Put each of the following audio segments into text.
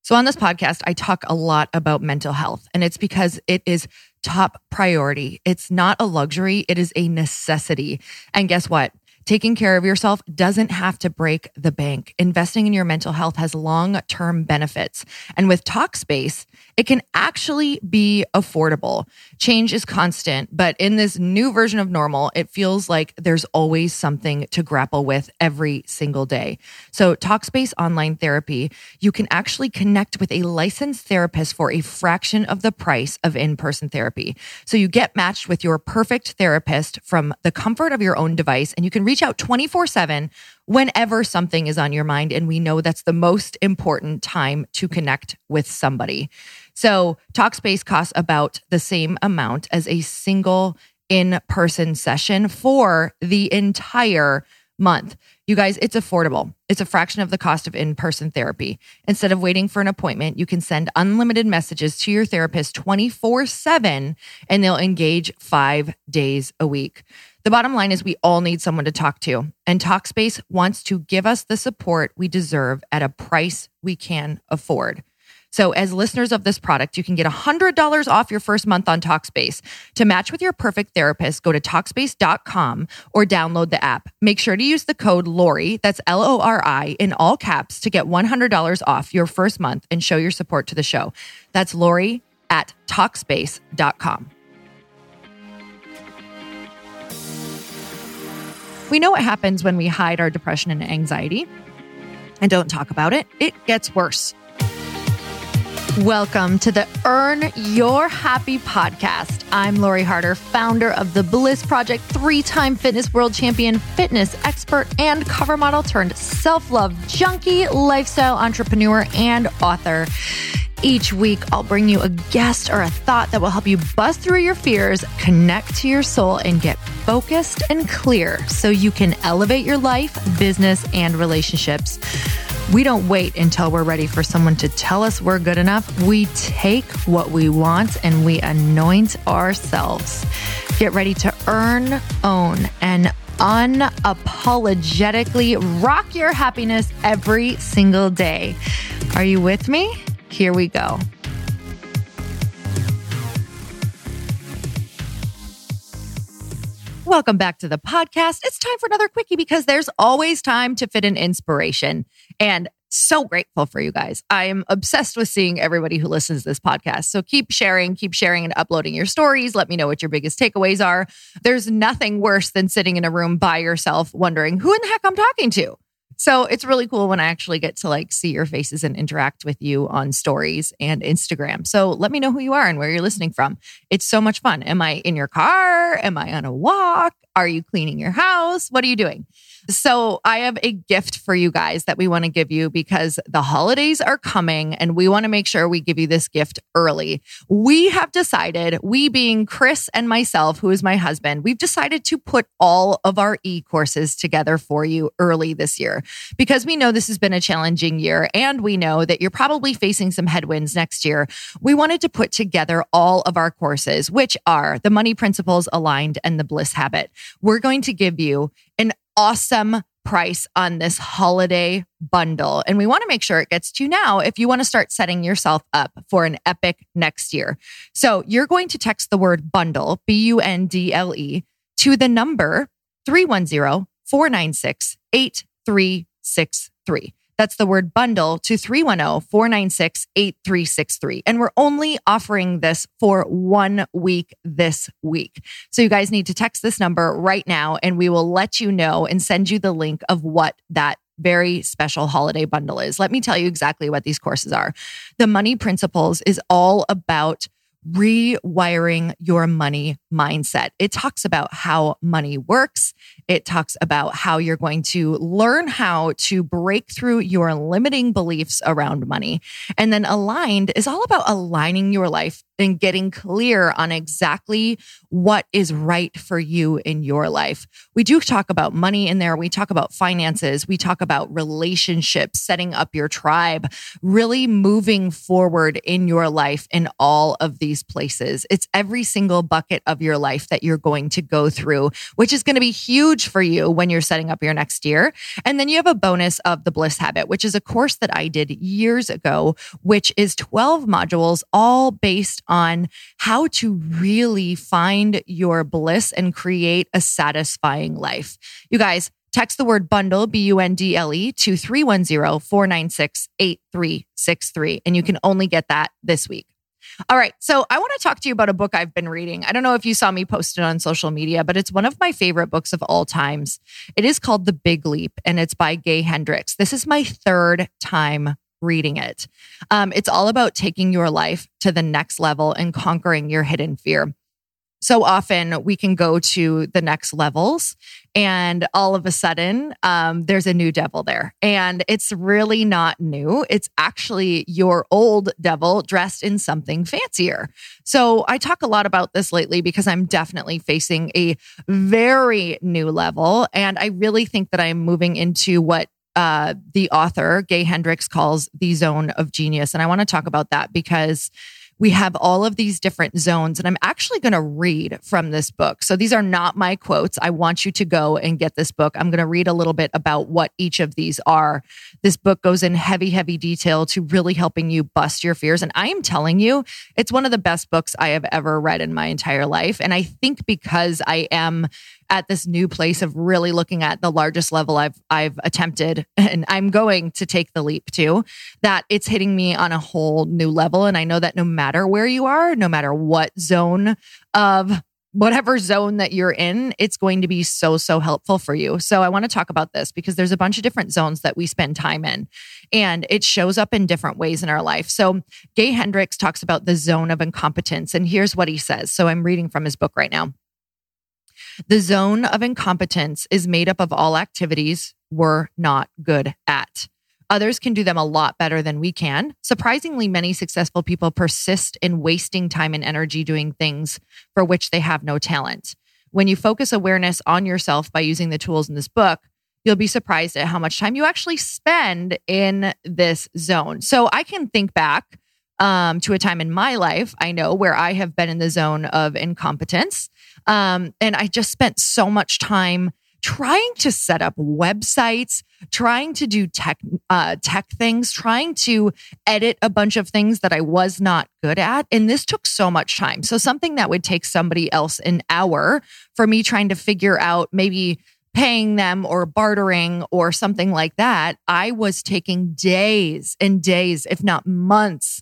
So on this podcast, I talk a lot about mental health, and it's because it is top priority. It's not a luxury. It is a necessity. And guess what? Taking care of yourself doesn't have to break the bank. Investing in your mental health has long-term benefits. And with Talkspace, it can actually be affordable. Change is constant, but in this new version of normal, it feels like there's always something to grapple with every single day. So Talkspace Online Therapy, you can actually connect with a licensed therapist for a fraction of the price of in-person therapy. So you get matched with your perfect therapist from the comfort of your own device, and you can reach out 24/7 whenever something is on your mind. And we know that's the most important time to connect with somebody. So Talkspace costs about the same amount as a single in-person session for the entire month. You guys, it's affordable. It's a fraction of the cost of in-person therapy. Instead of waiting for an appointment, you can send unlimited messages to your therapist 24/7, and they'll engage 5 days a week. The bottom line is we all need someone to talk to, and Talkspace wants to give us the support we deserve at a price we can afford. So as listeners of this product, you can get $100 off your first month on Talkspace. To match with your perfect therapist, go to Talkspace.com or download the app. Make sure to use the code Lori, that's Lori, in all caps to get $100 off your first month and show your support to the show. That's Lori at Talkspace.com. We know what happens when we hide our depression and anxiety and don't talk about it. It gets worse. Welcome to the Earn Your Happy podcast. I'm Lori Harder, founder of The Bliss Project, 3-time fitness world champion, fitness expert, and cover model turned self-love junkie, lifestyle entrepreneur, and author. Each week, I'll bring you a guest or a thought that will help you bust through your fears, connect to your soul, and get focused and clear so you can elevate your life, business, and relationships. We don't wait until we're ready for someone to tell us we're good enough. We take what we want and we anoint ourselves. Get ready to earn, own, and unapologetically rock your happiness every single day. Are you with me? Here we go. Welcome back to the podcast. It's time for another quickie because there's always time to fit in inspiration. And so grateful for you guys. I am obsessed with seeing everybody who listens to this podcast. So keep sharing and uploading your stories. Let me know what your biggest takeaways are. There's nothing worse than sitting in a room by yourself wondering who in the heck I'm talking to. So it's really cool when I actually get to see your faces and interact with you on stories and Instagram. So let me know who you are and where you're listening from. It's so much fun. Am I in your car? Am I on a walk? Are you cleaning your house? What are you doing? So I have a gift for you guys that we want to give you because the holidays are coming and we want to make sure we give you this gift early. We have decided, we being Chris and myself, who is my husband, we've decided to put all of our e-courses together for you early this year because we know this has been a challenging year and we know that you're probably facing some headwinds next year. We wanted to put together all of our courses, which are the Money Principles Aligned and the Bliss Habit. We're going to give you an awesome price on this holiday bundle. And we want to make sure it gets to you now if you want to start setting yourself up for an epic next year. So you're going to text the word bundle, BUNDLE, to the number 310-496-8363. That's the word bundle to 310-496-8363. And we're only offering this for 1 week this week. So you guys need to text this number right now and we will let you know and send you the link of what that very special holiday bundle is. Let me tell you exactly what these courses are. The Money Principles is all about rewiring your money mindset. It talks about how money works. It talks about how you're going to learn how to break through your limiting beliefs around money. And then Aligned is all about aligning your life and getting clear on exactly what is right for you in your life. We do talk about money in there. We talk about finances. We talk about relationships, setting up your tribe, really moving forward in your life in all of these places. It's every single bucket of your life that you're going to go through, which is going to be huge for you when you're setting up your next year. And then you have a bonus of the Bliss Habit, which is a course that I did years ago, which is 12 modules, all based on how to really find your bliss and create a satisfying life. You guys, text the word bundle, BUNDLE, to 310-496-8363. And you can only get that this week. All right. So I want to talk to you about a book I've been reading. I don't know if you saw me post it on social media, but it's one of my favorite books of all times. It is called The Big Leap, and it's by Gay Hendricks. This is my third time reading it. It's all about taking your life to the next level and conquering your hidden fear. So often we can go to the next levels and all of a sudden there's a new devil there. And it's really not new. It's actually your old devil dressed in something fancier. So I talk a lot about this lately because I'm definitely facing a very new level. And I really think that I'm moving into what the author, Gay Hendricks, calls the zone of genius. And I want to talk about that because we have all of these different zones, and I'm actually going to read from this book. So these are not my quotes. I want you to go and get this book. I'm going to read a little bit about what each of these are. This book goes in heavy, heavy detail to really helping you bust your fears. And I am telling you, it's one of the best books I have ever read in my entire life. And I think because I am at this new place of really looking at the largest level I've attempted, and I'm going to take the leap to, that it's hitting me on a whole new level. And I know that no matter where you are, no matter what zone of whatever zone that you're in, it's going to be so, so helpful for you. So I want to talk about this because there's a bunch of different zones that we spend time in, and it shows up in different ways in our life. So Gay Hendricks talks about the zone of incompetence, and here's what he says. So I'm reading from his book right now. The zone of incompetence is made up of all activities we're not good at. Others can do them a lot better than we can. Surprisingly, many successful people persist in wasting time and energy doing things for which they have no talent. When you focus awareness on yourself by using the tools in this book, you'll be surprised at how much time you actually spend in this zone. So I can think back to a time in my life, I know, where I have been in the zone of incompetence. And I just spent so much time trying to set up websites, trying to do tech things, trying to edit a bunch of things that I was not good at. And this took so much time. So something that would take somebody else an hour, for me trying to figure out maybe paying them or bartering or something like that, I was taking days and days, if not months,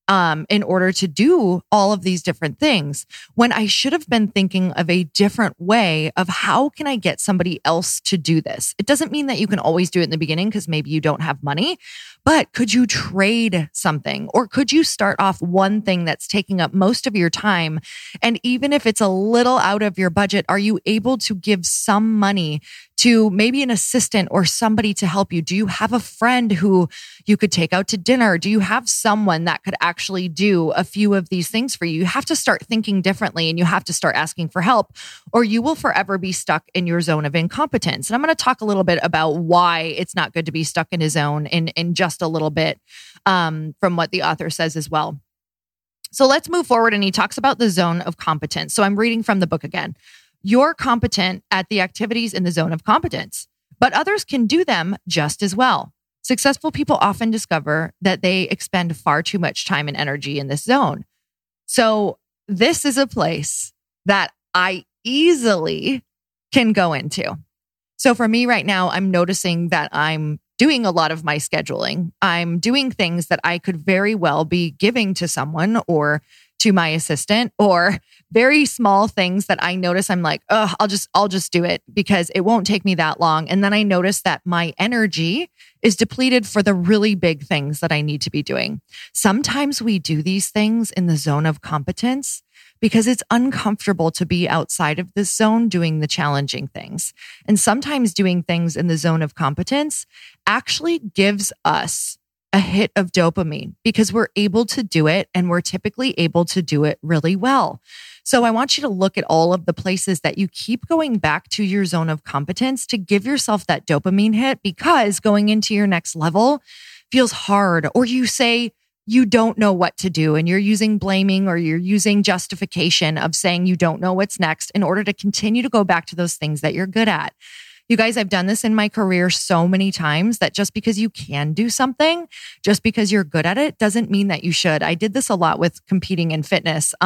in order to do all of these different things, when I should have been thinking of a different way of how can I get somebody else to do this? It doesn't mean that you can always do it in the beginning because maybe you don't have money, but could you trade something? Or could you start off one thing that's taking up most of your time? And even if it's a little out of your budget, are you able to give some money to maybe an assistant or somebody to help you? Do you have a friend who you could take out to dinner? Do you have someone that could actually do a few of these things for you? You have to start thinking differently, and you have to start asking for help, or you will forever be stuck in your zone of incompetence. And I'm going to talk a little bit about why it's not good to be stuck in a zone in just a little bit from what the author says as well. So let's move forward. And he talks about the zone of competence. So I'm reading from the book again. You're competent at the activities in the zone of competence, but others can do them just as well. Successful people often discover that they expend far too much time and energy in this zone. So this is a place that I easily can go into. So for me right now, I'm noticing that I'm doing a lot of my scheduling. I'm doing things that I could very well be giving to someone or to my assistant, or very small things that I notice I'm like, oh, I'll just do it because it won't take me that long. And then I notice that my energy is depleted for the really big things that I need to be doing. Sometimes we do these things in the zone of competence because it's uncomfortable to be outside of this zone doing the challenging things. And sometimes doing things in the zone of competence actually gives us a hit of dopamine because we're able to do it and we're typically able to do it really well. So I want you to look at all of the places that you keep going back to your zone of competence to give yourself that dopamine hit, because going into your next level feels hard, or you say you don't know what to do and you're using blaming or you're using justification of saying you don't know what's next in order to continue to go back to those things that you're good at. You guys, I've done this in my career so many times that just because you can do something, just because you're good at it, doesn't mean that you should. I did this a lot with competing in fitness.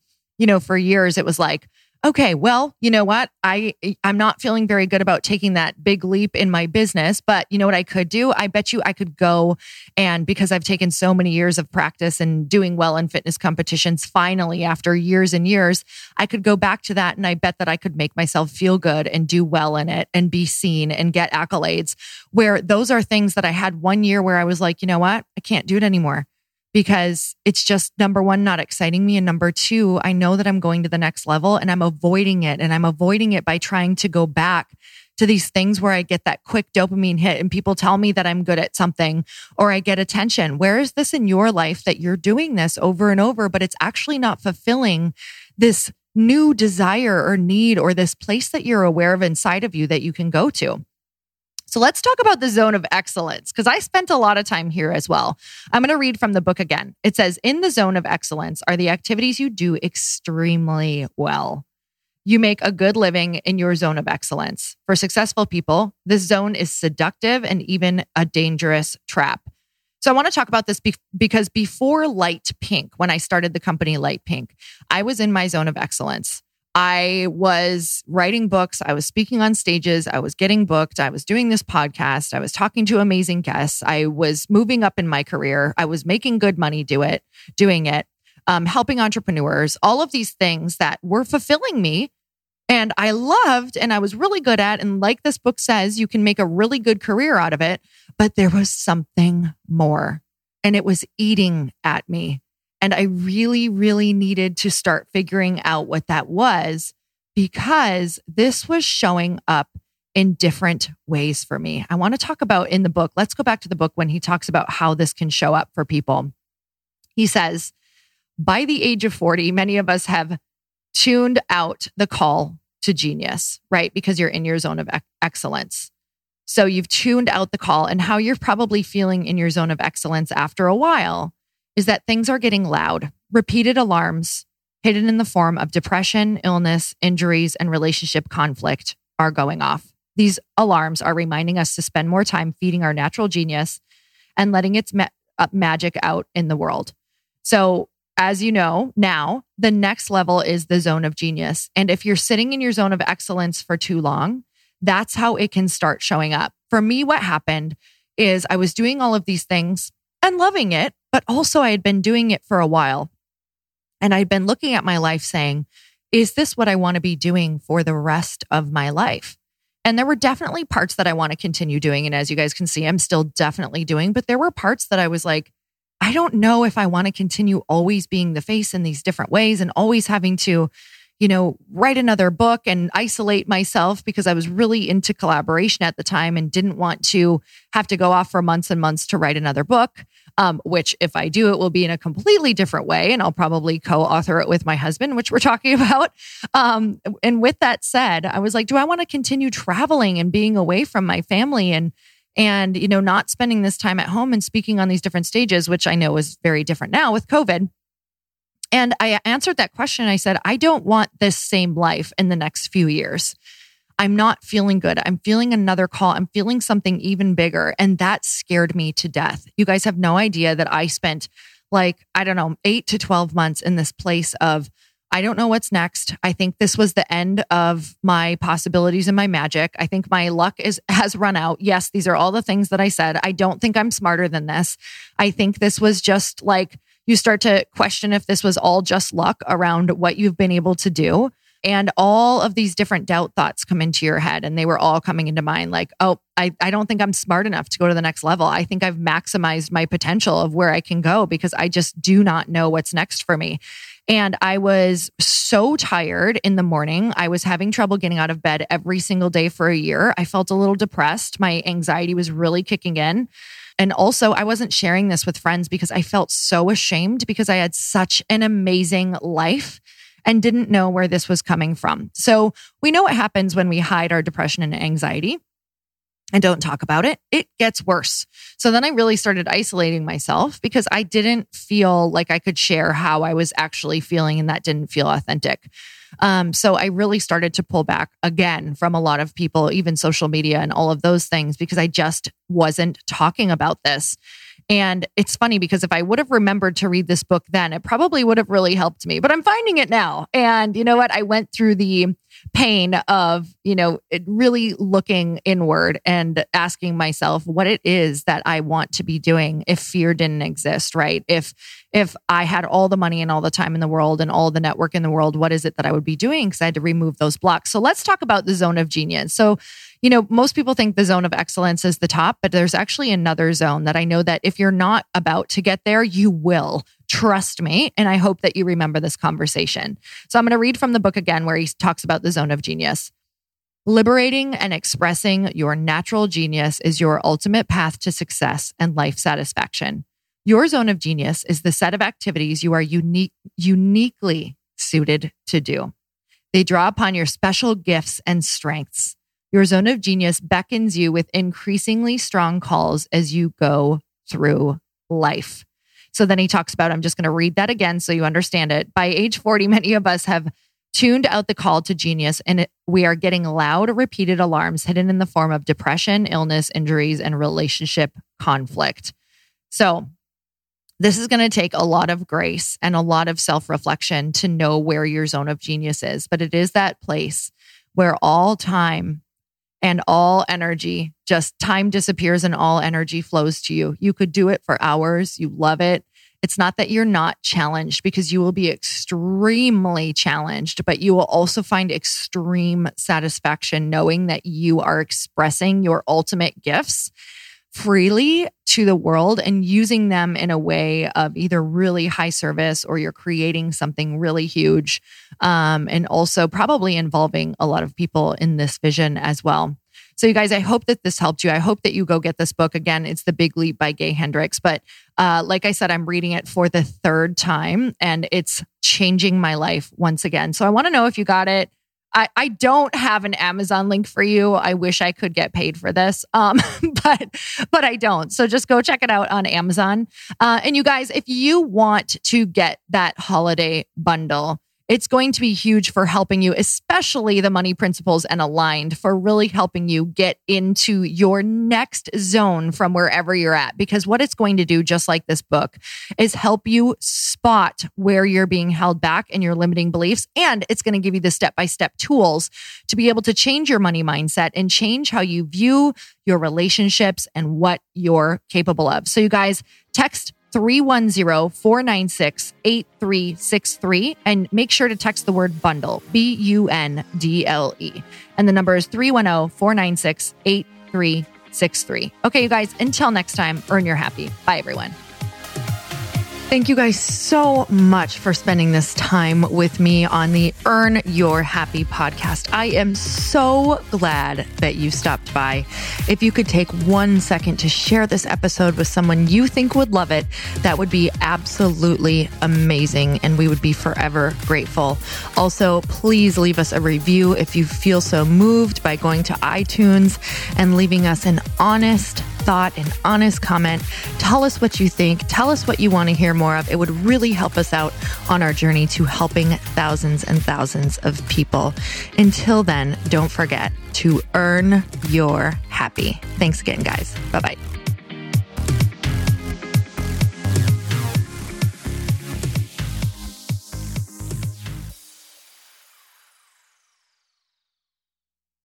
For years it was like, okay, well, you know what? I'm not feeling very good about taking that big leap in my business, but you know what I could do? I bet you I could go, and because I've taken so many years of practice and doing well in fitness competitions, finally, after years and years, I could go back to that, and I bet that I could make myself feel good and do well in it and be seen and get accolades, where those are things that I had one year where I was like, you know what? I can't do it anymore. Because it's just, number one, not exciting me. And number two, I know that I'm going to the next level and I'm avoiding it. And I'm avoiding it by trying to go back to these things where I get that quick dopamine hit and people tell me that I'm good at something or I get attention. Where is this in your life that you're doing this over and over, but it's actually not fulfilling this new desire or need or this place that you're aware of inside of you that you can go to? So let's talk about the zone of excellence, because I spent a lot of time here as well. I'm going to read from the book again. It says, in the zone of excellence are the activities you do extremely well. You make a good living in your zone of excellence. For successful people, this zone is seductive and even a dangerous trap. So I want to talk about this because before Light Pink, when I started the company Light Pink, I was in my zone of excellence. I was writing books. I was speaking on stages. I was getting booked. I was doing this podcast. I was talking to amazing guests. I was moving up in my career. I was making good money doing it, helping entrepreneurs, all of these things that were fulfilling me. And I loved, and I was really good at, and like this book says, you can make a really good career out of it, but there was something more, and it was eating at me. And I really, really needed to start figuring out what that was, because this was showing up in different ways for me. I want to talk about in the book, let's go back to the book when he talks about how this can show up for people. He says, by the age of 40, many of us have tuned out the call to genius, right? Because you're in your zone of excellence. So you've tuned out the call, and how you're probably feeling in your zone of excellence after a while is that things are getting loud. Repeated alarms, hidden in the form of depression, illness, injuries, and relationship conflict, are going off. These alarms are reminding us to spend more time feeding our natural genius and letting its magic out in the world. So, as you know, now the next level is the zone of genius. And if you're sitting in your zone of excellence for too long, that's how it can start showing up. For me, what happened is I was doing all of these things and loving it, but also I had been doing it for a while. And I'd been looking at my life saying, is this what I want to be doing for the rest of my life? And there were definitely parts that I want to continue doing. And as you guys can see, I'm still definitely doing, but there were parts that I was like, I don't know if I want to continue always being the face in these different ways and always having to, write another book and isolate myself, because I was really into collaboration at the time and didn't want to have to go off for months and months to write another book, which if I do, it will be in a completely different way. And I'll probably co-author it with my husband, which we're talking about. And with that said, I was like, do I want to continue traveling and being away from my family and not spending this time at home and speaking on these different stages, which I know is very different now with COVID. And I answered that question. I said, I don't want this same life in the next few years. I'm not feeling good. I'm feeling another call. I'm feeling something even bigger. And that scared me to death. You guys have no idea that I spent 8 to 12 months in this place of, I don't know what's next. I think this was the end of my possibilities and my magic. I think my luck has run out. Yes, these are all the things that I said. I don't think I'm smarter than this. I think this was just like, you start to question if this was all just luck around what you've been able to do. And all of these different doubt thoughts come into your head, and they were all coming into mind like, oh, I don't think I'm smart enough to go to the next level. I think I've maximized my potential of where I can go, because I just do not know what's next for me. And I was so tired in the morning. I was having trouble getting out of bed every single day for a year. I felt a little depressed. My anxiety was really kicking in. And also, I wasn't sharing this with friends because I felt so ashamed because I had such an amazing life and didn't know where this was coming from. So we know what happens when we hide our depression and anxiety and don't talk about it. It gets worse. So then I really started isolating myself because I didn't feel like I could share how I was actually feeling, and that didn't feel authentic. So I really started to pull back again from a lot of people, even social media and all of those things, because I just wasn't talking about this. And it's funny because if I would have remembered to read this book then, it probably would have really helped me, but I'm finding it now. And you know what? I went through the pain of, it really looking inward and asking myself what it is that I want to be doing if fear didn't exist, right? If I had all the money and all the time in the world and all the network in the world, what is it that I would be doing? Because I had to remove those blocks. So let's talk about the zone of genius. So, most people think the zone of excellence is the top, but there's actually another zone that I know that if you're not about to get there, you will. Trust me. And I hope that you remember this conversation. So I'm going to read from the book again where he talks about the zone of genius. Liberating and expressing your natural genius is your ultimate path to success and life satisfaction. Your zone of genius is the set of activities you are uniquely suited to do. They draw upon your special gifts and strengths. Your zone of genius beckons you with increasingly strong calls as you go through life. So then he talks about, I'm just going to read that again so you understand it. By age 40, many of us have tuned out the call to genius, and we are getting loud, repeated alarms hidden in the form of depression, illness, injuries, and relationship conflict. So this is going to take a lot of grace and a lot of self-reflection to know where your zone of genius is. But it is that place where all time and all energy, just time disappears and all energy flows to you. You could do it for hours. You love it. It's not that you're not challenged, because you will be extremely challenged, but you will also find extreme satisfaction knowing that you are expressing your ultimate gifts freely to the world and using them in a way of either really high service or you're creating something really huge. And also probably involving a lot of people in this vision as well. So you guys, I hope that this helped you. I hope that you go get this book. Again, it's The Big Leap by Gay Hendricks. But like I said, I'm reading it for the third time and it's changing my life once again. So I want to know if you got it. I don't have an Amazon link for you. I wish I could get paid for this, but I don't. So just go check it out on Amazon. And you guys, if you want to get that holiday bundle, it's going to be huge for helping you, especially the Money Principles and Aligned, for really helping you get into your next zone from wherever you're at. Because what it's going to do, just like this book, is help you spot where you're being held back and your limiting beliefs. And it's going to give you the step-by-step tools to be able to change your money mindset and change how you view your relationships and what you're capable of. So you guys, text 310-496-8363 and make sure to text the word bundle, BUNDLE. And the number is 310-496-8363. Okay, you guys, until next time, earn your happy. Bye, everyone. Thank you guys so much for spending this time with me on the Earn Your Happy podcast. I am so glad that you stopped by. If you could take 1 second to share this episode with someone you think would love it, that would be absolutely amazing, and we would be forever grateful. Also, please leave us a review if you feel so moved by going to iTunes and leaving us an honest thought, an honest comment. Tell us what you think. Tell us what you want to hear more of. It would really help us out on our journey to helping thousands and thousands of people. Until then, don't forget to earn your happy. Thanks again, guys. Bye-bye.